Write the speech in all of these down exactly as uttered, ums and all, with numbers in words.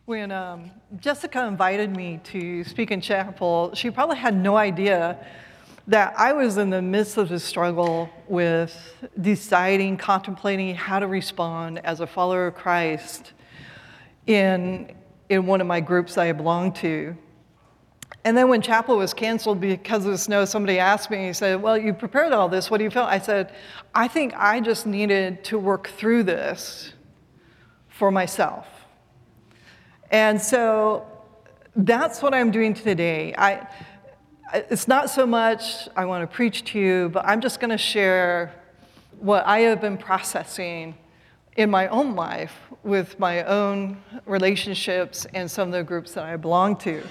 When um, Jessica invited me to speak in chapel, she probably had no idea that I was in the midst of this struggle with deciding, contemplating how to respond as a follower of Christ in, in one of my groups I belonged to. And then when chapel was canceled because of the snow, somebody asked me, he said, well, you prepared all this, what do you feel? I said, I think I just needed to work through this for myself. And so that's what I'm doing today. I, it's not so much I want to preach to you, but I'm just going to share what I have been processing in my own life with my own relationships and some of the groups that I belong to.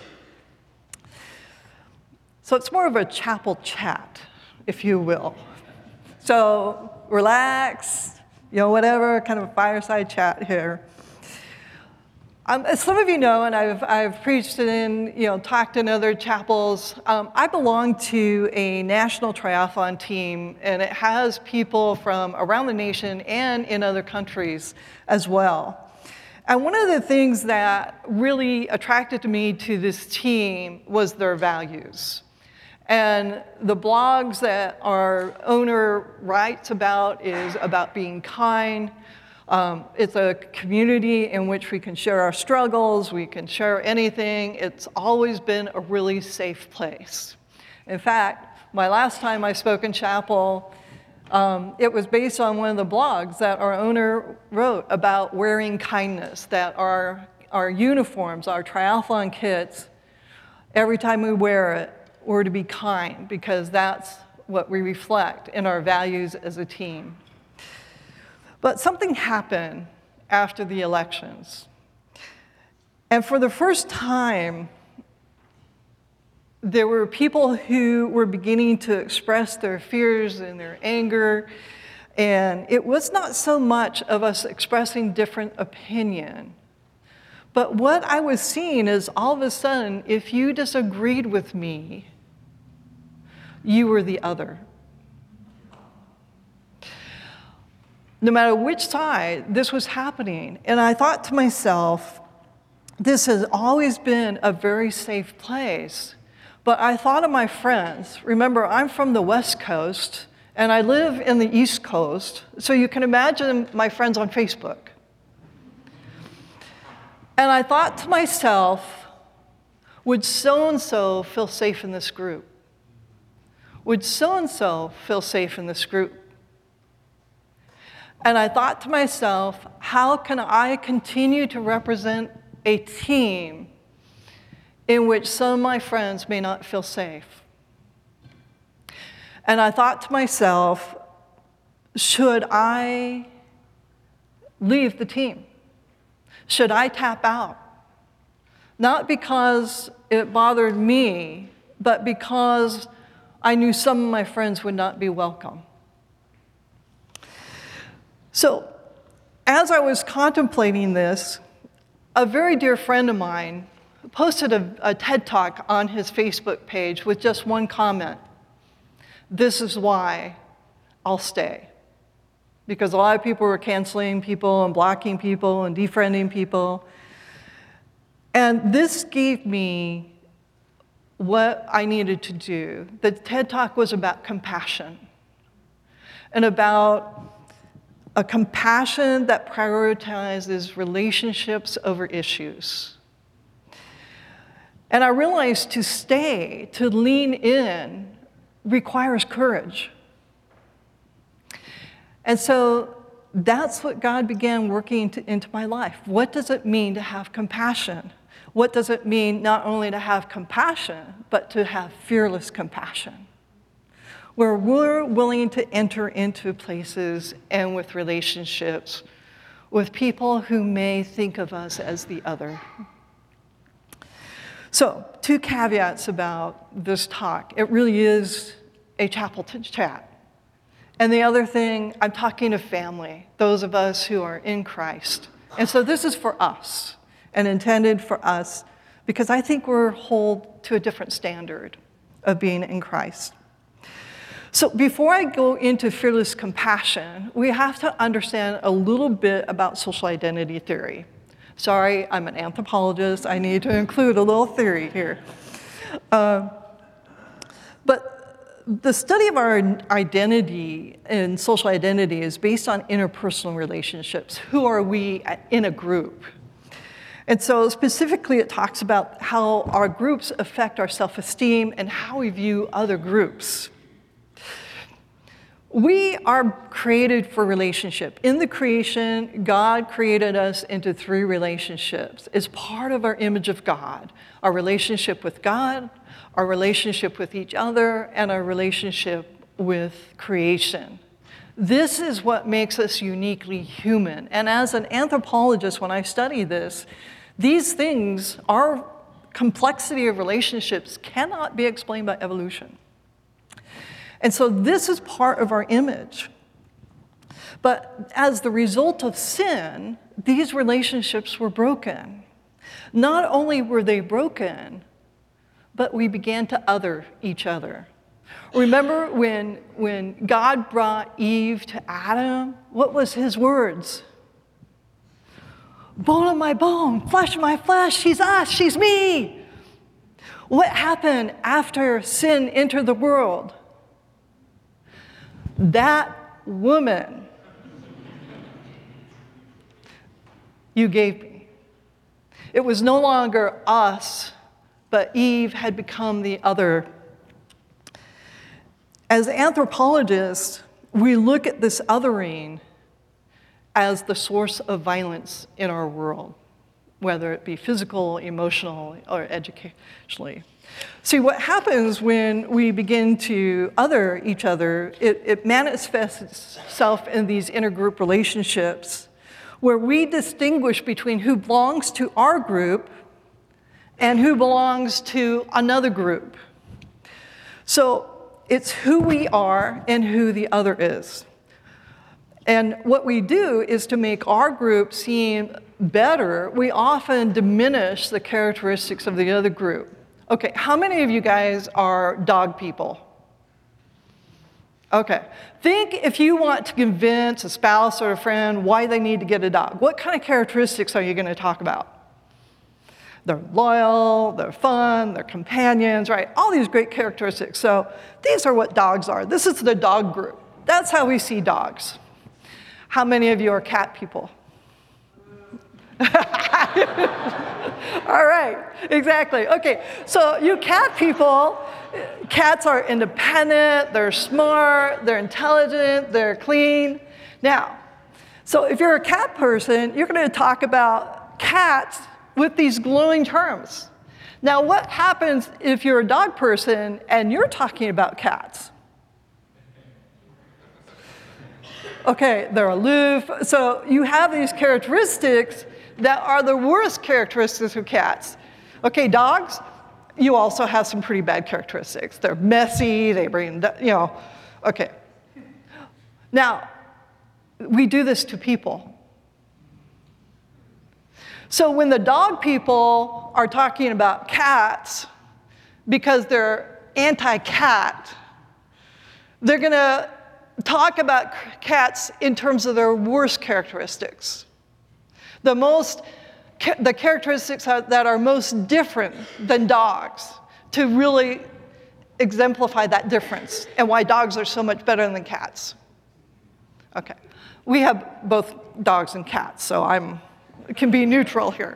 So it's more of a chapel chat, if you will. So relax, you know, whatever, kind of a fireside chat here. Um, as some of you know, and I've, I've preached in, you know, talked in other chapels, um, I belong to a national triathlon team, and it has people from around the nation and in other countries as well. And one of the things that really attracted me to this team was their values. And the blogs that our owner writes about is about being kind. Um, it's a community in which we can share our struggles, we can share anything. It's always been a really safe place. In fact, my last time I spoke in chapel, um, it was based on one of the blogs that our owner wrote about wearing kindness, that our, our uniforms, our triathlon kits, every time we wear it, we're to be kind, because that's what we reflect in our values as a team. But something happened after the elections. And for the first time, there were people who were beginning to express their fears and their anger. And it was not so much of us expressing different opinion. But what I was seeing is all of a sudden, if you disagreed with me, you were the other. No matter which side this was happening. And I thought to myself, this has always been a very safe place. But I thought of my friends. Remember, I'm from the West Coast, and I live in the East Coast, so you can imagine my friends on Facebook. And I thought to myself, would so-and-so feel safe in this group? Would so-and-so feel safe in this group? And I thought to myself, how can I continue to represent a team in which some of my friends may not feel safe? And I thought to myself, should I leave the team? Should I tap out? Not because it bothered me, but because I knew some of my friends would not be welcome. So, as I was contemplating this, a very dear friend of mine posted a, a TED Talk on his Facebook page with just one comment. This is why I'll stay. Because a lot of people were canceling people and blocking people and defriending people. And this gave me what I needed to do. The TED Talk was about compassion and about a compassion that prioritizes relationships over issues. And I realized to stay, to lean in, requires courage. And so that's what God began working into, into my life. What does it mean to have compassion? What does it mean not only to have compassion, but to have fearless compassion? Where we're willing to enter into places and with relationships with people who may think of us as the other. So, two caveats about this talk. It really is a chapel chat. And the other thing, I'm talking to family, those of us who are in Christ. And so this is for us and intended for us because I think we're held to a different standard of being in Christ. So before I go into fearless compassion, we have to understand a little bit about social identity theory. Sorry, I'm an anthropologist. I need to include a little theory here. Uh, but the study of our identity and social identity is based on interpersonal relationships. Who are we in a group? And so specifically, it talks about how our groups affect our self-esteem and how we view other groups. We are created for relationship. In the creation, God created us into three relationships. It's part of our image of God: our relationship with God, our relationship with each other, and our relationship with creation. This is what makes us uniquely human. And as an anthropologist, when I study this, these things, our complexity of relationships, cannot be explained by evolution. And so this is part of our image. But as the result of sin, these relationships were broken. Not only were they broken, but we began to other each other. Remember when, when God brought Eve to Adam? What was his words? Bone of my bone, flesh of my flesh, she's us, she's me. What happened after sin entered the world? That woman you gave me. It was no longer us, but Eve had become the other. As anthropologists, we look at this othering as the source of violence in our world, whether it be physical, emotional, or educationally. See, what happens when we begin to other each other, it, it manifests itself in these intergroup relationships where we distinguish between who belongs to our group and who belongs to another group. So it's who we are and who the other is. And what we do is to make our group seem better, we often diminish the characteristics of the other group. Okay, how many of you guys are dog people? Okay, think if you want to convince a spouse or a friend why they need to get a dog. What kind of characteristics are you going to talk about? They're loyal, they're fun, they're companions, right? All these great characteristics. So these are what dogs are. This is the dog group. That's how we see dogs. How many of you are cat people? All right, exactly. Okay, so you cat people, cats are independent, they're smart, they're intelligent, they're clean. Now, so if you're a cat person, you're going to talk about cats with these glowing terms. Now, what happens if you're a dog person and you're talking about cats? Okay, they're aloof. So you have these characteristics that are the worst characteristics of cats. Okay, dogs, you also have some pretty bad characteristics. They're messy, they bring, you know, okay. Now, we do this to people. So when the dog people are talking about cats because they're anti-cat, they're gonna talk about cats in terms of their worst characteristics. The most, the characteristics that are most different than dogs, to really exemplify that difference and why dogs are so much better than cats. Okay, we have both dogs and cats, so I'm can be neutral here.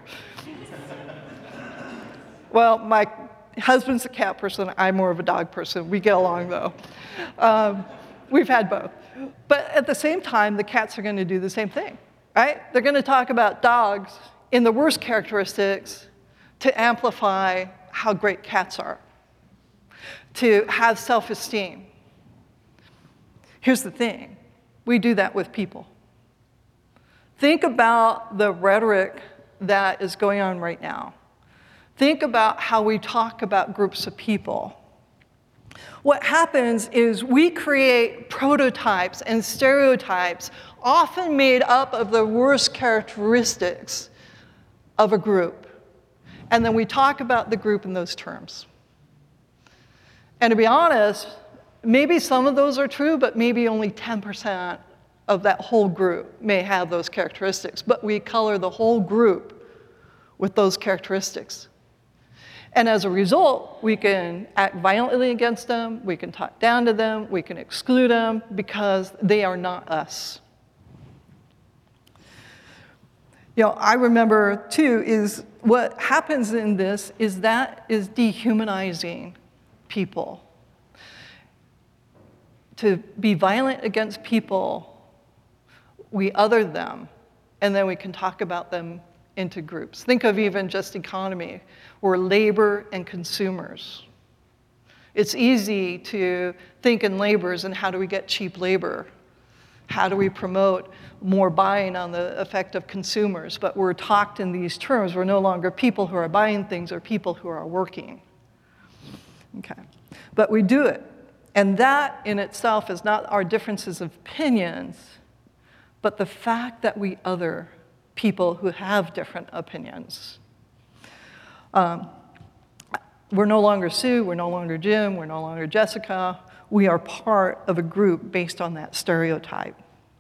Well, my husband's a cat person, I'm more of a dog person. We get along though. Um, we've had both. But at the same time, the cats are going to do the same thing. Right? They're going to talk about dogs in the worst characteristics to amplify how great cats are, to have self-esteem. Here's the thing, we do that with people. Think about the rhetoric that is going on right now. Think about how we talk about groups of people. What happens is we create prototypes and stereotypes often made up of the worst characteristics of a group. And then we talk about the group in those terms. And to be honest, maybe some of those are true, but maybe only ten percent of that whole group may have those characteristics. But we color the whole group with those characteristics. And as a result, we can act violently against them, we can talk down to them, we can exclude them because they are not us. You know, I remember too is what happens in this is that is dehumanizing people. To be violent against people, we other them, and then we can talk about them into groups. Think of even just economy. We're labor and consumers. It's easy to think in labors and how do we get cheap labor? How do we promote more buying on the effect of consumers? But we're talked in these terms. We're no longer people who are buying things or people who are working. Okay. But we do it. And that in itself is not our differences of opinions, but the fact that we other people who have different opinions. Um, we're no longer Sue, we're no longer Jim, we're no longer Jessica. We are part of a group based on that stereotype.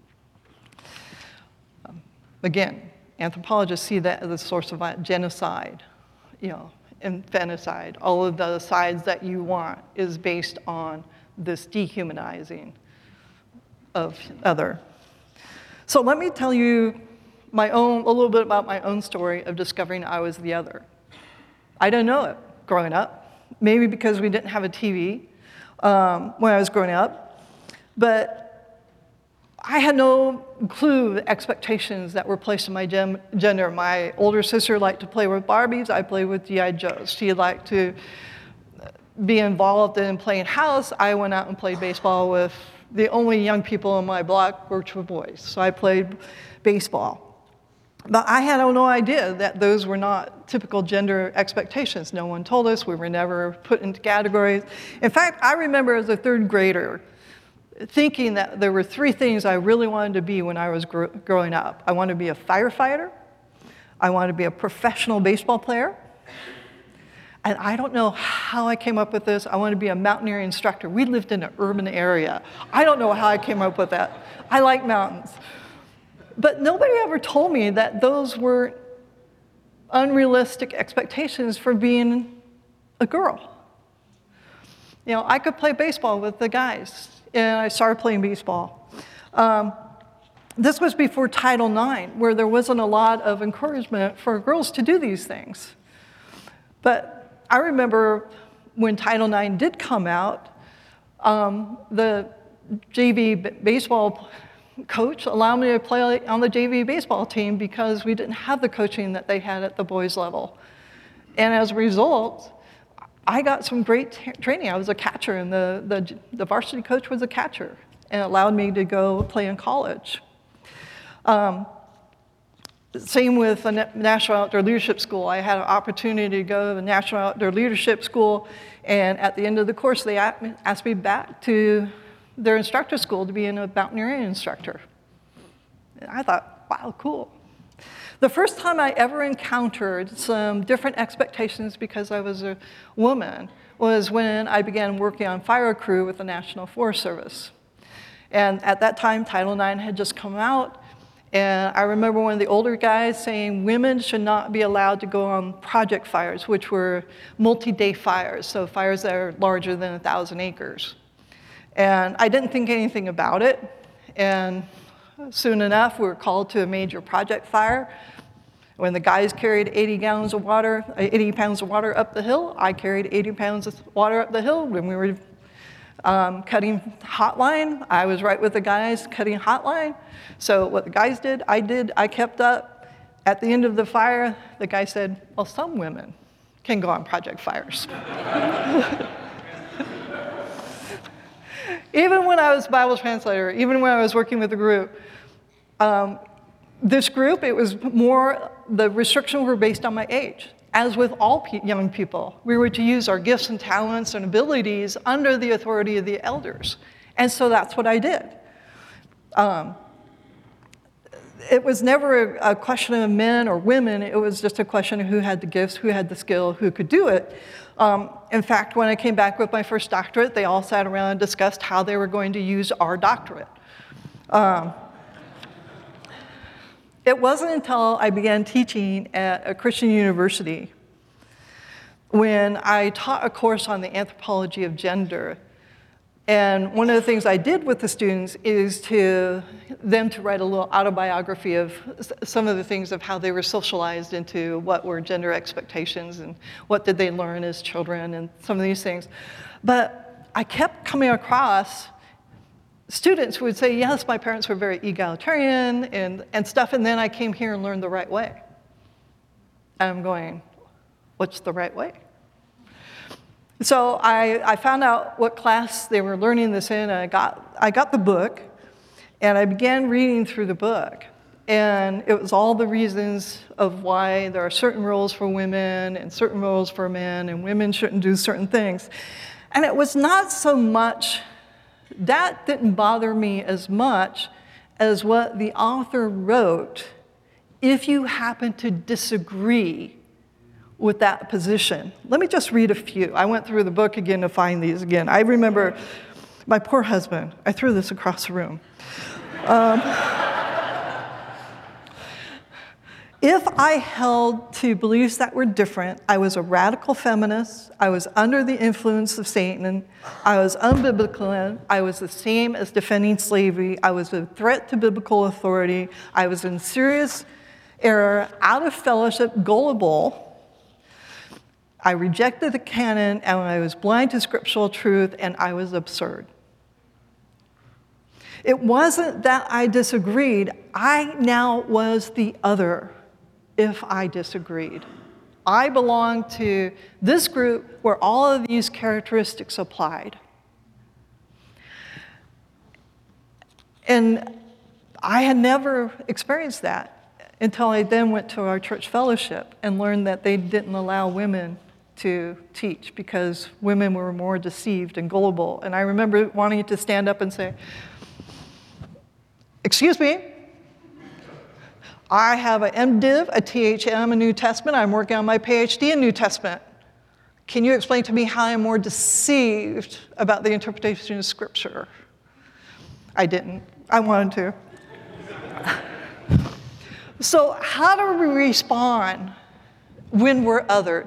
Um, again, anthropologists see that as a source of genocide, you know, infanticide. All of the sides that you want is based on this dehumanizing of other. So let me tell you my own, a little bit about my own story of discovering I was the other. I didn't know it growing up, maybe because we didn't have a T V um, when I was growing up, but I had no clue the expectations that were placed on my gem gender. My older sister liked to play with Barbies, I played with G I Joes. She liked to be involved in playing house. I went out and played baseball with the only young people on my block, which were boys, so I played baseball. But I had no idea that those were not typical gender expectations. No one told us. We were never put into categories. In fact, I remember as a third grader thinking that there were three things I really wanted to be when I was gr growing up. I wanted to be a firefighter. I wanted to be a professional baseball player. And I don't know how I came up with this. I wanted to be a mountaineering instructor. We lived in an urban area. I don't know how I came up with that. I like mountains. But nobody ever told me that those were unrealistic expectations for being a girl. You know, I could play baseball with the guys, and I started playing baseball. Um, this was before Title nine, where there wasn't a lot of encouragement for girls to do these things. But I remember when Title nine did come out, um, the J V baseball coach allowed me to play on the J V baseball team because we didn't have the coaching that they had at the boys level. And as a result, I got some great training. I was a catcher, and the, the, the varsity coach was a catcher, and it allowed me to go play in college. Um, same with the National Outdoor Leadership School. I had an opportunity to go to the National Outdoor Leadership School, and at the end of the course, they asked me back to their instructor school to be a mountaineering instructor. And I thought, wow, cool. The first time I ever encountered some different expectations because I was a woman was when I began working on fire crew with the National Forest Service. And at that time, Title nine had just come out, and I remember one of the older guys saying women should not be allowed to go on project fires, which were multi-day fires, so fires that are larger than a thousand acres. And I didn't think anything about it, and soon enough, we were called to a major project fire. When the guys carried eighty gallons of water, eighty pounds of water up the hill, I carried eighty pounds of water up the hill. When we were um, cutting hotline, I was right with the guys cutting hotline. So what the guys did, I did, I kept up. At the end of the fire, the guy said, well, some women can go on project fires. Even when I was Bible translator, even when I was working with a group, um, this group, it was more, the restrictions were based on my age. As with all pe young people, we were to use our gifts and talents and abilities under the authority of the elders. And so that's what I did. Um, it was never a, a question of men or women, it was just a question of who had the gifts, who had the skill, who could do it. Um, in fact, when I came back with my first doctorate, they all sat around and discussed how they were going to use our doctorate. Um, It wasn't until I began teaching at a Christian university when I taught a course on the anthropology of gender. And one of the things I did with the students is to them to write a little autobiography of some of the things of how they were socialized into what were gender expectations and what did they learn as children and some of these things. But I kept coming across students who would say, yes, my parents were very egalitarian and, and stuff, and then I came here and learned the right way. And I'm going, what's the right way? So I, I found out what class they were learning this in, and I got, I got the book, and I began reading through the book. And it was all the reasons of why there are certain roles for women and certain roles for men, and women shouldn't do certain things. And it was not so much, that didn't bother me as much as what the author wrote if you happen to disagree with that position. Let me just read a few. I went through the book again to find these again. I remember my poor husband. I threw this across the room. Um, if I held to beliefs that were different, I was a radical feminist, I was under the influence of Satan, I was unbiblical, I was the same as defending slavery, I was a threat to biblical authority, I was in serious error, out of fellowship, gullible, I rejected the canon, and I was blind to scriptural truth, and I was absurd. It wasn't that I disagreed. I now was the other if I disagreed. I belonged to this group where all of these characteristics applied. And I had never experienced that until I then went to our church fellowship and learned that they didn't allow women to teach because women were more deceived and gullible. And I remember wanting to stand up and say, excuse me, I have an MDiv, a T H M, a New Testament. I'm working on my PhD in New Testament. Can you explain to me how I'm more deceived about the interpretation of Scripture? I didn't. I wanted to. So how do we respond when we're othered?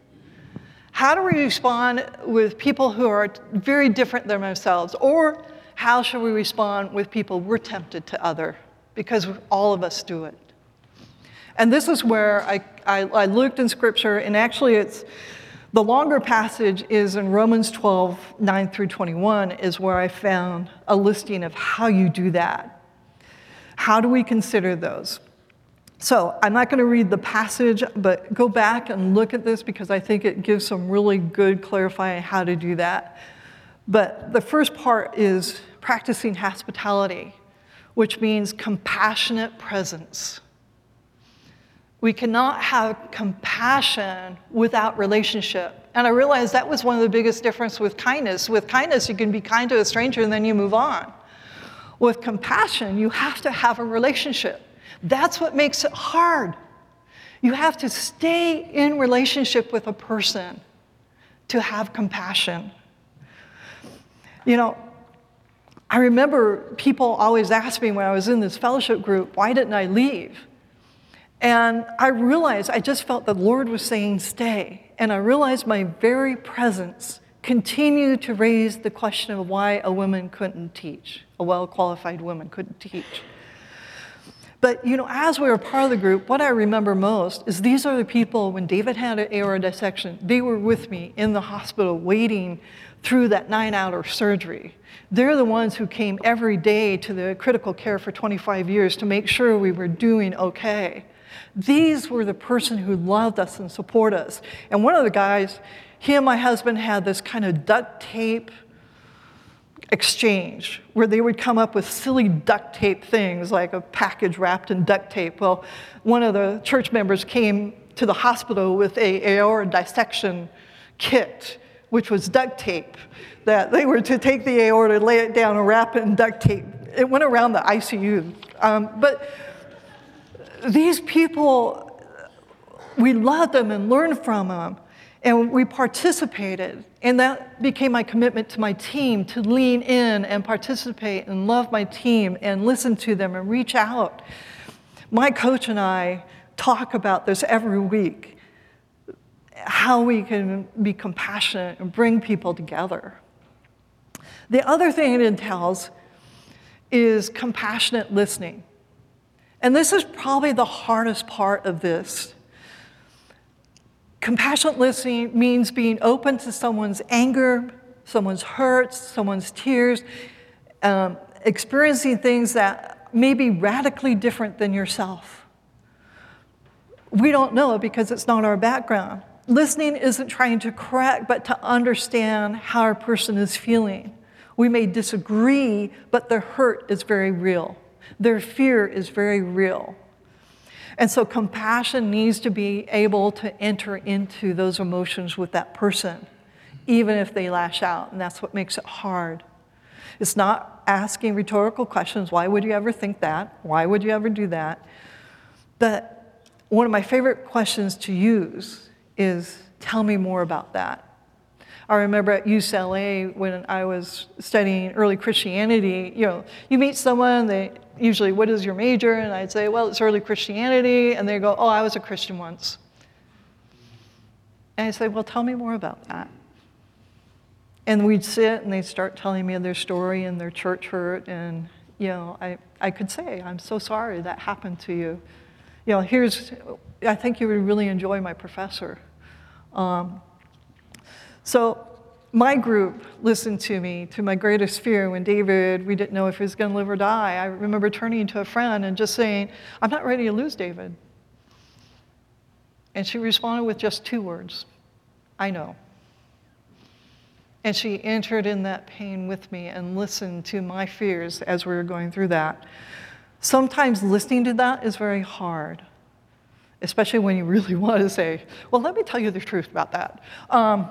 How do we respond with people who are very different than ourselves? Or how should we respond with people we're tempted to other? Because all of us do it. And this is where I, I, I looked in Scripture, and actually it's, the longer passage is in Romans twelve, nine through twenty-one, is where I found a listing of how you do that. How do we consider those? So I'm not going to read the passage, but go back and look at this because I think it gives some really good clarifying how to do that. But the first part is practicing hospitality, which means compassionate presence. We cannot have compassion without relationship. And I realized that was one of the biggest differences with kindness. With kindness, you can be kind to a stranger and then you move on. With compassion, you have to have a relationship. That's what makes it hard. You have to stay in relationship with a person to have compassion. You know, I remember people always ask me when I was in this fellowship group, why didn't I leave? And I realized I just felt the Lord was saying stay. And I realized my very presence continued to raise the question of why a woman couldn't teach, a well-qualified woman couldn't teach. But, you know, as we were part of the group, what I remember most is these are the people, when David had an aorta dissection, they were with me in the hospital waiting through that nine-hour surgery. They're the ones who came every day to the critical care for twenty-five years to make sure we were doing okay. These were the person who loved us and supported us. And one of the guys, he and my husband had this kind of duct tape exchange where they would come up with silly duct tape things like a package wrapped in duct tape. Well, one of the church members came to the hospital with a aorta dissection kit, which was duct tape, that they were to take the aorta, lay it down, and wrap it in duct tape. It went around the I C U. Um, but these people, we loved them and learned from them, and we participated. And that became my commitment to my team, to lean in and participate and love my team and listen to them and reach out. My coach and I talk about this every week, how we can be compassionate and bring people together. The other thing it entails is compassionate listening. And this is probably the hardest part of this. Compassionate listening means being open to someone's anger, someone's hurts, someone's tears, um, experiencing things that may be radically different than yourself. We don't know it because it's not our background. Listening isn't trying to correct, but to understand how a person is feeling. We may disagree, but their hurt is very real. Their fear is very real. And so compassion needs to be able to enter into those emotions with that person, even if they lash out, and that's what makes it hard. It's not asking rhetorical questions, why would you ever think that? Why would you ever do that? But one of my favorite questions to use is, tell me more about that. I remember at U C L A when I was studying early Christianity, you know, you meet someone, they usually, what is your major? And I'd say, well, it's early Christianity. And they go, oh, I was a Christian once. And I say, well, tell me more about that. And we'd sit and they'd start telling me their story and their church hurt. And, you know, I, I could say, I'm so sorry that happened to you. You know, here's, I think you would really enjoy my professor. Um, so my group listened to me, to my greatest fear, when David, we didn't know if he was going to live or die. I remember turning to a friend and just saying, I'm not ready to lose David. And she responded with just two words, I know. And she entered in that pain with me and listened to my fears as we were going through that. Sometimes listening to that is very hard, especially when you really want to say, well, let me tell you the truth about that. Um,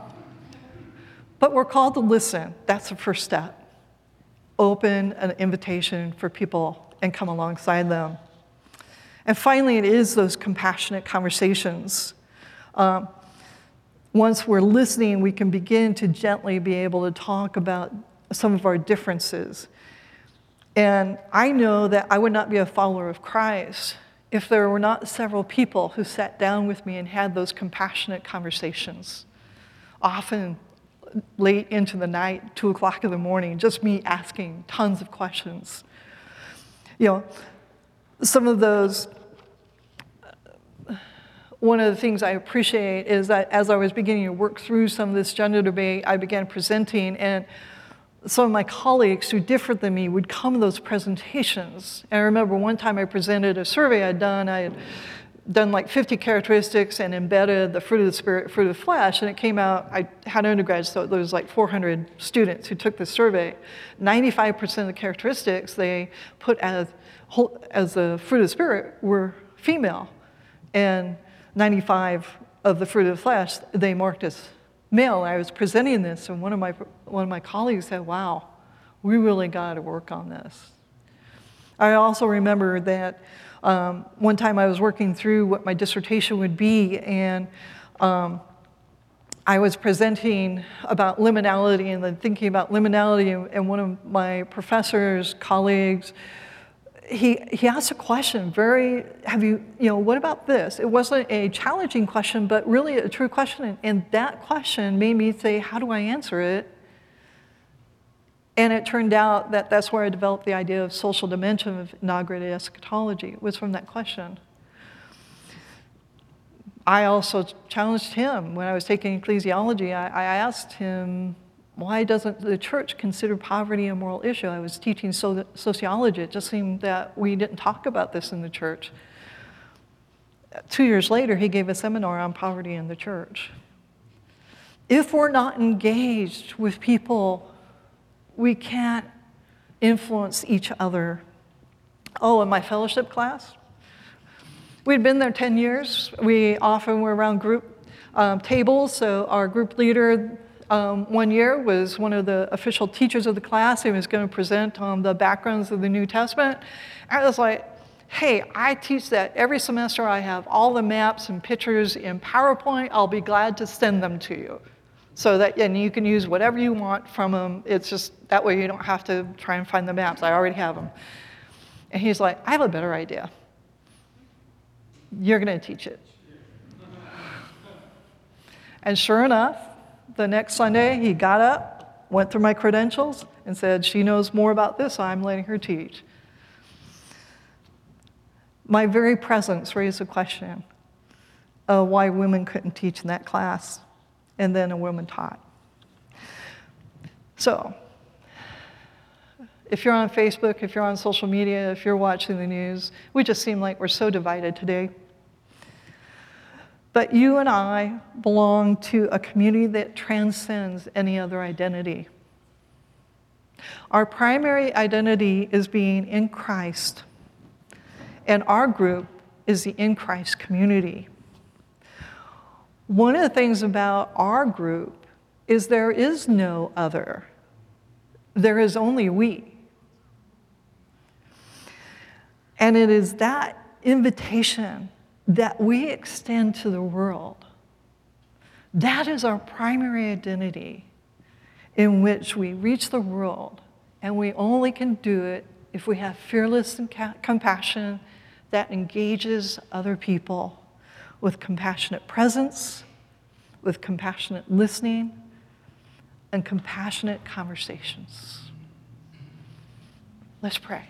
but we're called to listen. That's the first step. Open an invitation for people and come alongside them. And finally, it is those compassionate conversations. Um, Once we're listening, we can begin to gently be able to talk about some of our differences. And I know that I would not be a follower of Christ if there were not several people who sat down with me and had those compassionate conversations. Often late into the night, two o'clock in the morning, just me asking tons of questions. You know, some of those, one of the things I appreciate is that as I was beginning to work through some of this gender debate, I began presenting, and some of my colleagues who differed than me would come to those presentations. And I remember one time I presented a survey I'd done. I had done like fifty characteristics and embedded the fruit of the spirit, fruit of the flesh, and it came out, I had undergrads, so there was like four hundred students who took this survey. ninety-five percent of the characteristics they put as, as the fruit of the spirit were female, and ninety-five of the fruit of the flesh they marked as male. I was presenting this, and one of my one of my colleagues said, wow, we really got to work on this. I also remember that um, one time I was working through what my dissertation would be, and um, I was presenting about liminality and then thinking about liminality, and, and one of my professors, colleagues, He, he asked a question, very, have you, you know, what about this? It wasn't a challenging question, but really a true question. And, and that question made me say, how do I answer it? And it turned out that that's where I developed the idea of social dimension of inaugurated eschatology. It was from that question. I also challenged him when I was taking ecclesiology. I, I asked him, why doesn't the church consider poverty a moral issue? I was teaching so sociology. It just seemed that we didn't talk about this in the church. Two years later, he gave a seminar on poverty in the church. If we're not engaged with people, we can't influence each other. Oh, in my fellowship class, we'd been there ten years. We often were around group um, tables, so our group leader, Um, one year was one of the official teachers of the class. He was going to present on the backgrounds of the New Testament. I was like, hey, I teach that every semester. I have all the maps and pictures in PowerPoint. I'll be glad to send them to you. So that, and you can use whatever you want from them. It's just, that way you don't have to try and find the maps. I already have them. And he's like, I have a better idea. you're going to teach it. And sure enough, the next Sunday, he got up, went through my credentials, and said, she knows more about this, so I'm letting her teach. My very presence raised the question of why women couldn't teach in that class, and then a woman taught. So, if you're on Facebook, if you're on social media, if you're watching the news, we just seem like we're so divided today. But you and I belong to a community that transcends any other identity. Our primary identity is being in Christ, and our group is the in Christ community. One of the things about our group is there is no other. There is only we. And it is that invitation that we extend to the world. That is our primary identity in which we reach the world, and we only can do it if we have fearless and compassion that engages other people with compassionate presence, with compassionate listening, and compassionate conversations. Let's pray.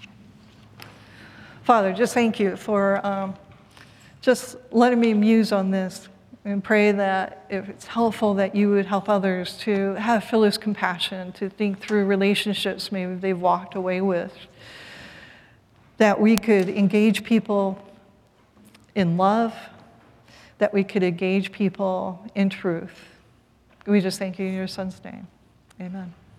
Father, just thank you for um, just letting me muse on this, and pray that if it's helpful, that you would help others to have fearless compassion, to think through relationships maybe they've walked away with, that we could engage people in love, that we could engage people in truth. We just thank you in your son's name. Amen.